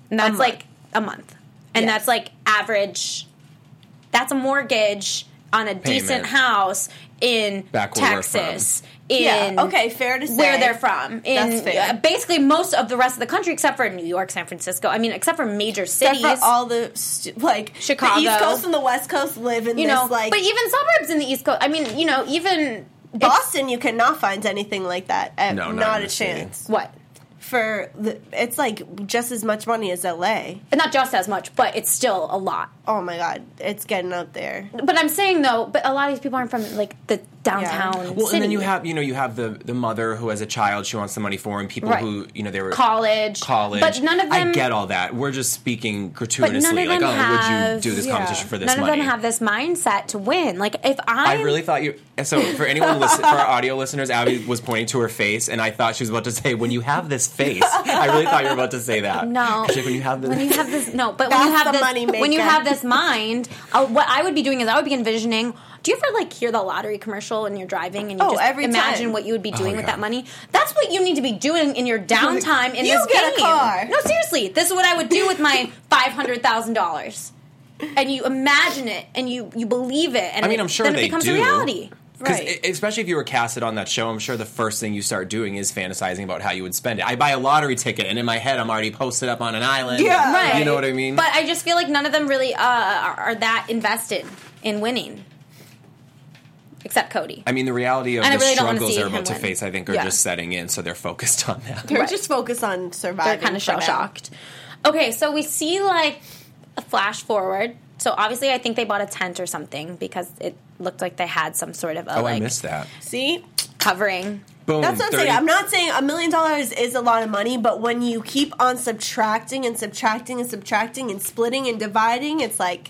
S1: And that's
S3: month.
S1: like a month. And
S3: Yes.
S1: that's like average. That's a mortgage on a decent house in
S4: Back where we're
S1: Texas.
S3: Yeah,
S1: In
S3: okay, fair to say.
S1: where they're from. In
S3: That's fair.
S1: basically most of the rest of the country, except for New York, San Francisco. I mean, except for major cities.
S3: Except for all the
S1: Chicago.
S3: the East Coast and the West Coast live in
S1: you
S3: this
S1: know,
S3: like
S1: but even suburbs in the East Coast. I mean, you know, even
S3: Boston, you cannot find anything like that.
S4: No, not
S3: not
S4: in
S3: a
S4: the city.
S3: chance.
S1: what?
S3: It's like just as much money as LA.
S1: Not just as much, but it's still a lot.
S3: Oh my god, it's getting up there.
S1: But I'm saying though, but a lot of these people aren't from like the downtown
S4: Well,
S1: city.
S4: and then you have the mother who has a child she wants the money for, and people
S1: Right.
S4: who they were
S1: college, but none of them.
S4: I get all that. We're just speaking
S1: But
S4: gratuitously,
S1: none of
S4: like,
S1: them
S4: oh,
S1: have,
S4: would you do this competition for this
S1: None
S4: money?
S1: of them have this mindset to win. Like if
S4: I really thought you. So for anyone for our audio listeners, Abby was pointing to her face, and I thought she was about to say, "When you have this face," I really thought you were about to say that.
S1: No,
S4: She's like, when you have this,
S1: no, but when you
S3: That's
S1: have
S3: the
S1: this,
S3: money
S1: when you
S3: maker.
S1: have this mind, what I would be doing is I would be envisioning. Do you ever like hear the lottery commercial when you're driving and you just
S3: every
S1: imagine
S3: time.
S1: what you would be doing with
S4: yeah.
S1: that money? That's what you need to be doing in your downtime in
S3: You
S1: this
S3: get a
S1: game.
S3: car.
S1: No, seriously, this is what I would do with my $500,000. And you imagine it and you believe it, and
S4: I mean, I'm sure
S1: then it
S4: they
S1: becomes
S4: do.
S1: a reality.
S4: Because
S3: Right.
S4: especially if you were casted on that show, I'm sure the first thing you start doing is fantasizing about how you would spend it. I buy a lottery ticket, and in my head, I'm already posted up on an island.
S3: Yeah.
S1: Right.
S4: You know what I mean?
S1: But I just feel like none of them really are that invested in winning. Except Cody.
S4: I mean, the reality of
S1: And I
S4: the
S1: really don't wanna
S4: struggles
S1: see
S4: they're
S1: him
S4: about to
S1: win.
S4: face, I think, are
S1: Yeah.
S4: just setting in, so they're focused on that.
S3: They're
S1: Right.
S3: just focused on surviving.
S1: They're kind of
S3: for now.
S1: shell-shocked. Okay, so we see, like, a flash forward. So, obviously, I think they bought a tent or something because it looked like they had some sort of a,
S4: Oh,
S1: like,
S4: I missed that.
S3: See,
S1: covering.
S4: Boom.
S3: that's what I'm
S4: 30
S3: saying. I'm not saying $1 million is a lot of money, but when you keep on subtracting and subtracting and subtracting and splitting and dividing, it's like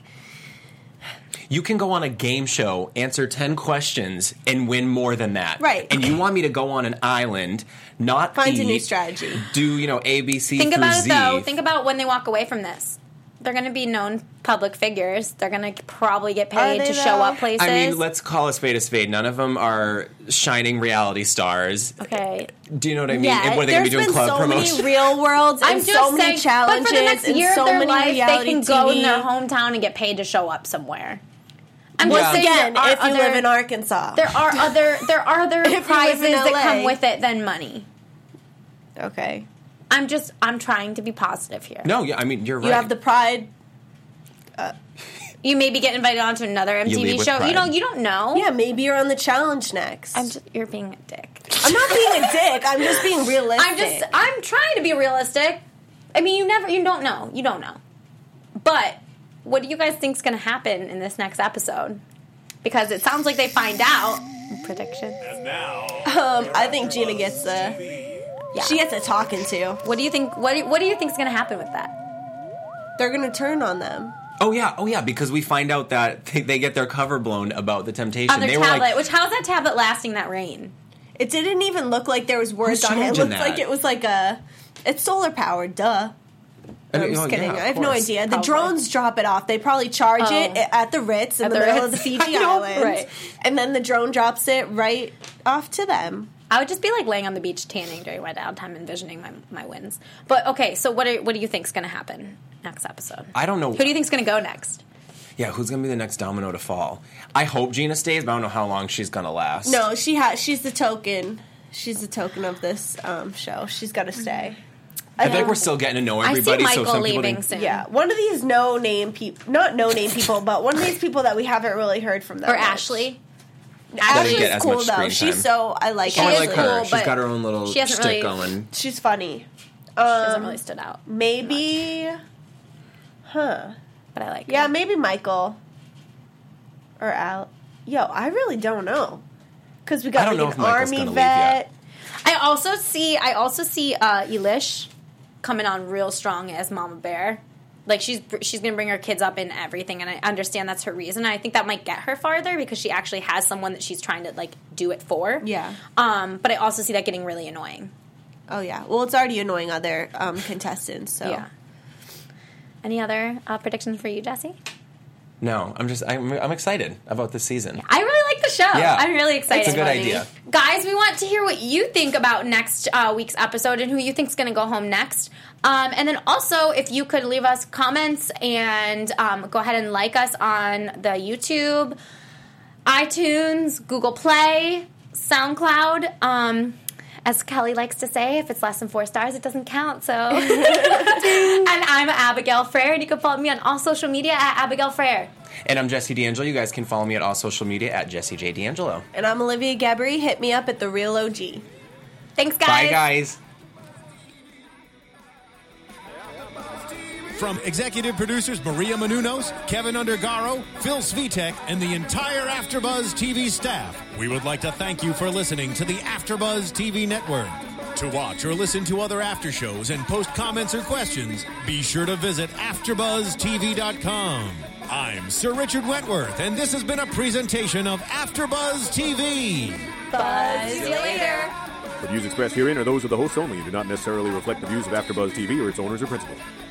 S4: You can go on a game show, answer 10 questions, and win more than that.
S3: Right.
S4: And you want me to go on an island, not
S3: Find a
S4: eat,
S3: new strategy.
S4: do, A, B, C
S1: Think
S4: through
S1: about
S4: Z.
S1: it, though. Think about when they walk away from this. They're going to be known public figures. They're going to probably get paid
S3: they,
S1: to show
S3: though?
S1: up places.
S4: I mean, let's call a spade a spade. None of them are shining reality stars.
S1: Okay.
S4: Do you know what I mean?
S3: yeah.
S4: And what are they going to
S3: There's
S4: be doing?
S3: been
S4: Club
S3: so
S4: promotion?
S3: many real worlds and
S1: I'm just
S3: so many
S1: saying,
S3: challenges
S1: but for the next
S3: and
S1: year
S3: so
S1: of their
S3: many
S1: life, they
S3: reality
S1: can go in
S3: TV.
S1: their hometown and get paid to show up somewhere. I'm
S3: Once
S1: just saying,
S3: again,
S1: there are
S3: if you
S1: other,
S3: live in Arkansas,
S1: there are other
S3: If you live
S1: prizes
S3: in
S1: that
S3: LA.
S1: come with it than money.
S3: okay,
S1: I'm trying to be positive here.
S4: No, yeah, I mean, you're right.
S3: you have the pride.
S1: You maybe get invited onto another
S4: You leave
S1: MTV
S4: with
S1: show.
S4: pride.
S1: You don't know.
S3: Yeah, maybe you're on the challenge next.
S1: You're being a dick.
S3: I'm not being a dick. I'm just being realistic.
S1: I'm trying to be realistic. I mean, you don't know. You don't know. But what do you guys think's going to happen in this next episode? Because it sounds like they find out. Prediction.
S3: I think Gina gets she gets a talking to.
S1: What do you think? What do you think's going to happen with that?
S3: They're gonna turn on them.
S4: Oh yeah, because we find out that they get their cover blown about the temptation.
S1: On their
S4: they
S1: tablet.
S4: were like,
S1: Which how's that tablet lasting that rain?
S3: It didn't even look like there was words
S4: Who's
S3: on it. It
S4: charging
S3: looked
S4: that?
S3: like it was like it's solar powered. Duh.
S4: I
S3: I'm
S4: mean,
S3: just
S4: oh,
S3: kidding.
S4: yeah,
S3: I have
S4: of
S3: no
S4: course.
S3: idea. The
S1: Probably.
S3: drones drop it off. They probably charge it at the Ritz in
S1: At
S3: the
S1: the
S3: middle of
S1: Ritz.
S3: the Fiji
S1: I know,
S3: Islands,
S1: right.
S3: and then the drone drops it right off to them.
S1: I would just be like laying on the beach tanning during my downtime, envisioning my wins. But okay, so what do you think's going to happen next episode?
S4: I don't know.
S1: Who do you think's going to go next?
S4: Yeah, who's going to be the next domino to fall? I hope Gina stays, but I don't know how long she's going to last.
S3: No, she's the token. She's the token of this show. She's got to stay.
S4: I think we're still getting to know
S1: I see
S4: everybody. so
S1: Michael
S4: some people
S1: leaving
S4: didn't-
S1: soon.
S3: Yeah, one of these no-name people, not no-name people, but one of these people that we haven't really heard from that
S1: Or
S3: much.
S1: Ashley.
S3: Ashley's
S4: get as
S3: cool
S4: much
S3: though.
S4: screen
S3: She's
S4: time.
S3: so I like
S1: She
S4: Oh, I
S1: is
S4: like
S3: Ashley.
S4: her.
S1: cool,
S4: She's
S1: but
S4: got her own little
S1: she hasn't
S4: stick
S1: really-
S4: going.
S3: She's funny.
S1: She hasn't really stood out.
S3: Maybe,
S1: But I like
S3: yeah,
S1: her.
S3: maybe Michael or Al. Yo, I really don't know because we
S4: I
S3: got
S4: don't know
S3: like
S4: if
S3: an
S4: Michael's
S3: army
S4: gonna leave
S3: vet.
S1: I also see Elish coming on real strong as Mama Bear. Like she's gonna bring her kids up in everything, and I understand that's her reason. I think that might get her farther because she actually has someone that she's trying to like do it for.
S3: Yeah.
S1: But I also see that getting really annoying.
S3: Oh yeah, well it's already annoying other contestants. So
S1: Yeah. Any other predictions for you, Jesse?
S4: No, I'm excited about this season.
S1: I really like the show.
S4: Yeah.
S1: I'm really excited.
S4: It's a good
S1: Funny.
S4: idea.
S1: Guys, we want to hear what you think about next week's episode and who you think's going to go home next. And then also, if you could leave us comments and go ahead and like us on the YouTube, iTunes, Google Play, SoundCloud. As Kelly likes to say, if it's less than 4 stars, it doesn't count. So, and I'm Abigail Frere, and you can follow me on all social media at Abigail Frere.
S4: And I'm Jesse D'Angelo. You guys can follow me at all social media at Jesse J. D'Angelo.
S3: And I'm Olivia Gabri. Hit me up at The Real OG.
S1: Thanks, guys.
S4: Bye, guys.
S2: From executive producers Maria Menounos, Kevin Undergaro, Phil Svitek, and the entire AfterBuzz TV staff, we would like to thank you for listening to the AfterBuzz TV network. To watch or listen to other after shows and post comments or questions, be sure to visit AfterBuzzTV.com. I'm Sir Richard Wentworth, and this has been a presentation of AfterBuzz TV.
S1: Buzz you later.
S5: The views expressed herein are those of the hosts only and do not necessarily reflect the views of AfterBuzz TV or its owners or principals.